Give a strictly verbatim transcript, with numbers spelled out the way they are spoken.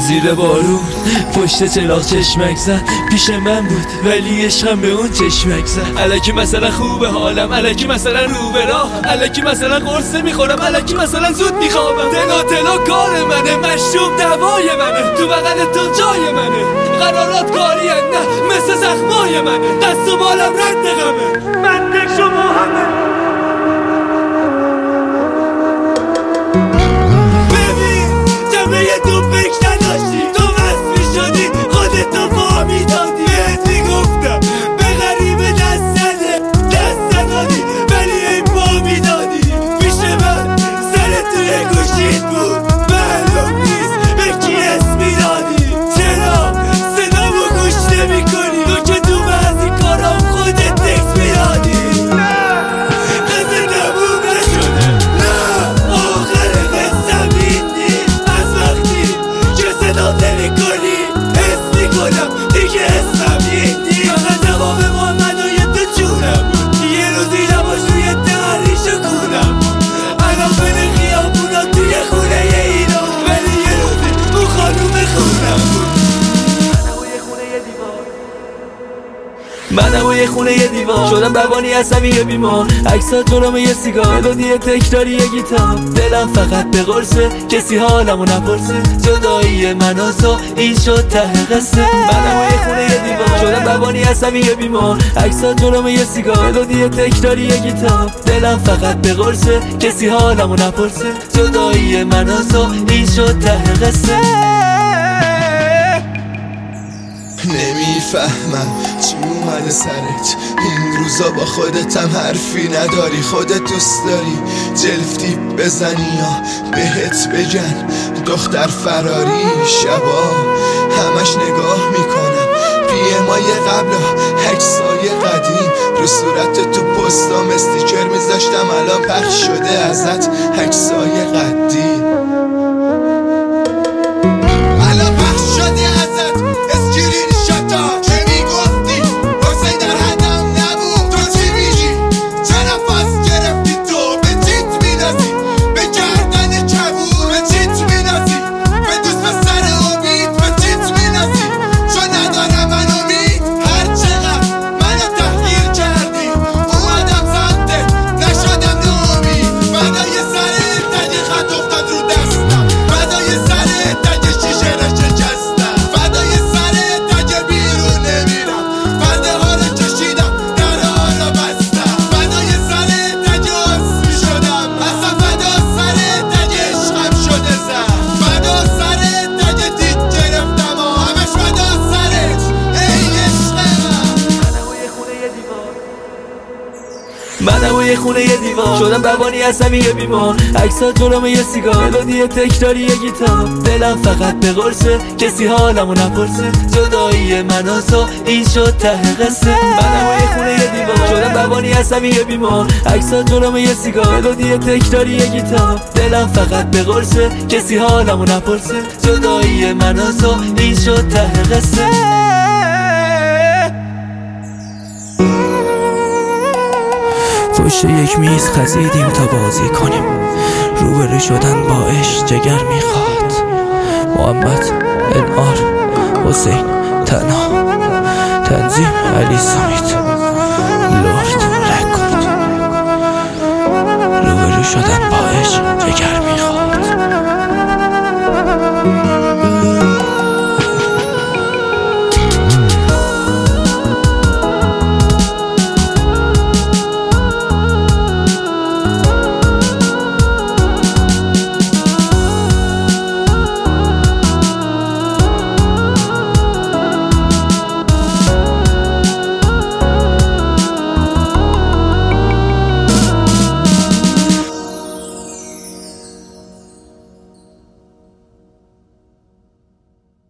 زیر بارون پشت چراغ چشمک زد، پیش من بود ولی عشقم به اون چشمک زد. الکی مثلا خوبه حالم، الکی مثلا رو به راه، الکی مثلا قرص میخورم، الکی مثلا زود میخوابم. تلا تلا کار منه، مشروب دوای منه، تو بغلتون جای منه، قرارات کاری نه مثل زخمای منه، دست و بالم رد غمه، من دک شما همه. ببین جمعه تو فکر نداشتی، تو وصف میشدی خودتو پا میدادی. بهت میگفتم به غریبه دست نده، دست ندادی ولی ای پا میدادی. پیش من سر توی گوشید بود، معلوم نیست به کی اسم میدادی. چرا صدامو گوش نمی کنی؟ تو که تو بعضی کارام خودت تکس میدادی. نه قصه تموم نشده، نه آخر قصه این نیست. از وقتی که صدا نمی کنی حس میکنم دیگه اسمم این نیست. فقط تمام محمدای تو جونم بود، یه روزی لباش روی دهنی شکونم بود. الان بین خیابونا توی خونه اینا، ولی یه روزی اون خانوم خونم بود. منم و یه خونه یه دیوار، شدم روانی عصبی بیمار. عکسات جلوم یه سیگار، ملودی تکراری یه گیتار. دلم فقط به قرصه، کسی حالمو نپرسه. جدایی من و تو این شد ته قصه. منم و یه خونه یه دیوار، شدم روانی عصبی بیمار. عکسات جلوم یه سیگار، ملودی تکراری یه گیتار. دلم فقط به قرصه، کسی حالمو نپرسه. جدایی من و تو این شد ته قصه. نمیفهمم چی اومده سرت این روزا، با خودتم حرفی نداری. خودت دوست داری جلفتی بزنی یا بهت بگن دختر فراری. شبا همش نگاه میکنم پی مای قبل عکسای قدیم، رو صورت تو پستام استیکر میذاشتم، الان پخش شده ازت عکسای قدیم. الان پخش شده ازت اسکرین شاتا که میگفتی حسین در حدم نبود. تو چی میگی؟ چه نفس گرفتی تو؟ به چیت مینازی؟ به گردن کبور به چیت مینازی؟ به دوست به سر امید به چیت مینازی؟ چون ندارم من امید. هر چقدر منو تحقیر کردی اومدم سمتت نشدم ناامید. فدای سرت اگه خط افتاد رو دستم، فدای سرت اگه شیشه رو شکستم، فدای سرت اگه بیرون نمیرم، پرده ها رو کشیدم در ها رو بستم، فدای سرت اگه آس میشدم، اصلا فدا سرت اگه عشقم شده زد، فدا سرت اگه دید گرفتم و همش فدا سرت ای عشق من. منم و یه خونه یه دیوار، شدم روانی عصبی بیمار. عکسات جلوم یه سیگار، ملودی تکراری یه گیتار. دلم فقط به قرصه، کسی حالمو نپرسه. جدایی من و تو این شد ته قصه. منم و یه خونه یه دیوار، شدم روانی عصبی بیمار. عکسات جلوم یه سیگار، ملودی تکراری یه گیتار. دلم فقط به قرصه، کسی حالمو نپرسه. جدایی من و تو این شد ته قصه. پشت یک میز خزیدیم تا بازی کنیم، روبرو شدن با عشق جگر میخواد. محمد انعار حسین تنها، تنظیم علی سامیت، لرد رکورد. روبرو شدن با عشق